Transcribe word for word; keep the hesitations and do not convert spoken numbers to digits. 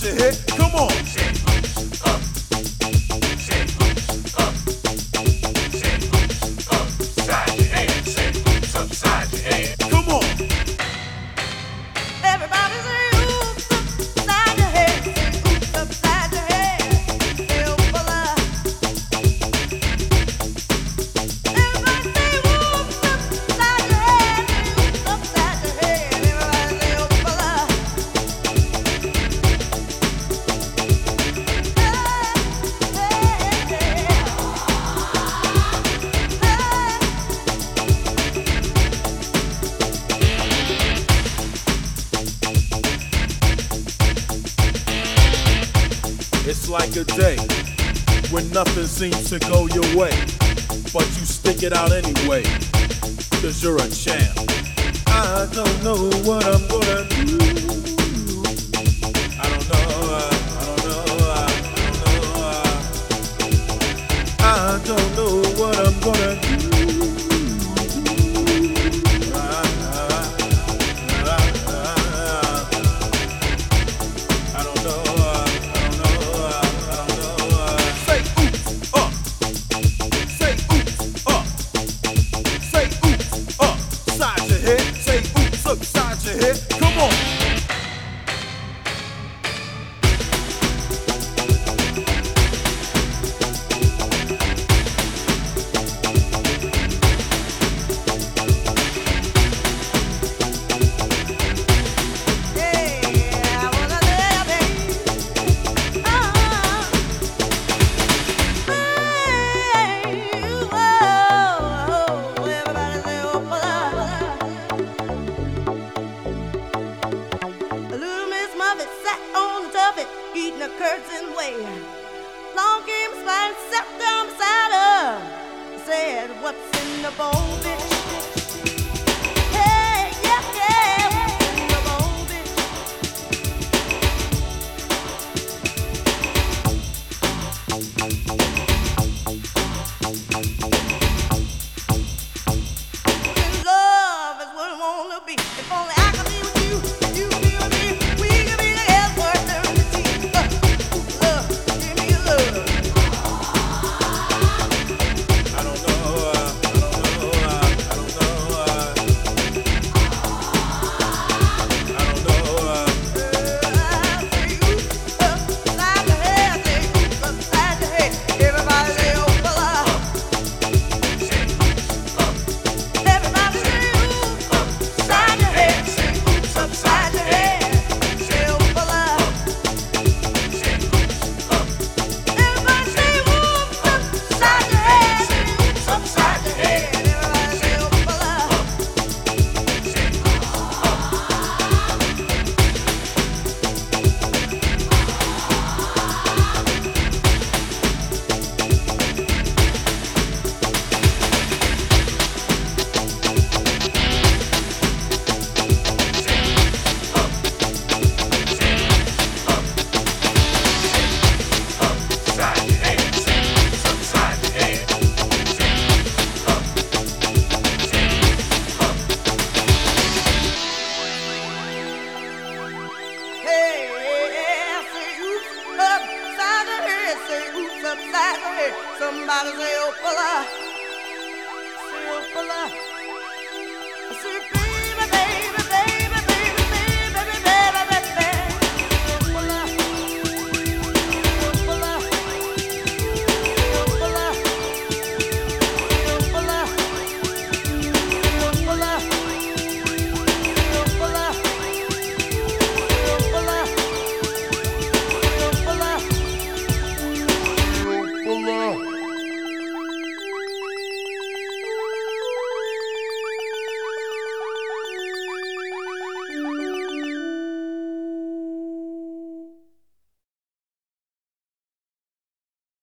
your head. Come on. Say oops up. Say oops up. Say oops upside your head. Say oops upside your head. Come on. Everybody say oops upside your head. Say oops upside your head. Say oopala. Everybody say oops upside your head. Say oops upside your head. Everybody say oopala. Hey, hey, hey. It's like a day when nothing seems to go your way, but you stick it out anyway, cause you're a champ. I don't know what I'm gonna do. I don't know, uh, I don't know, uh, I don't know, uh, I don't know what I'm gonna do. Ah, ah, ah, ah, ah. I don't know, uh, I don't know, uh, I don't know, uh. Say oops up. Say oops up. Say oops upside your head. Say oops upside your head. Come on. Yeah, I wanna live, baby. Uh-huh. Hey, whoa, everybody say oopala. Little Miss Muffet sat on the tuffet, eating a curtain way. Long came a spider, sat down beside her, said, "What's in the bowl, bitch?" Hey, yeah, yeah, what's in the bowl, bitch? In love is what I wanna be. If only I could be with you, and you be with me, we could be together for eternity. Uh, love, give me your love. I don't know, uh, I don't know, uh, I don't know, uh. I don't know, uh. Uh, say oops upside your head, say oops upside your head. Everybody say oopala. Say oops up. Everybody say oops upside your head, say oops upside your head. Say oopala. Say oops up. Everybody say oops upside your head, say oops upside your head. Everybody say oopala. Say oops up. Upside your head. Say oops upside your head. Say up. Say up. Hey, yeah, say oops upside your head, say oops upside your head. Somebody say oopala. Say oopala.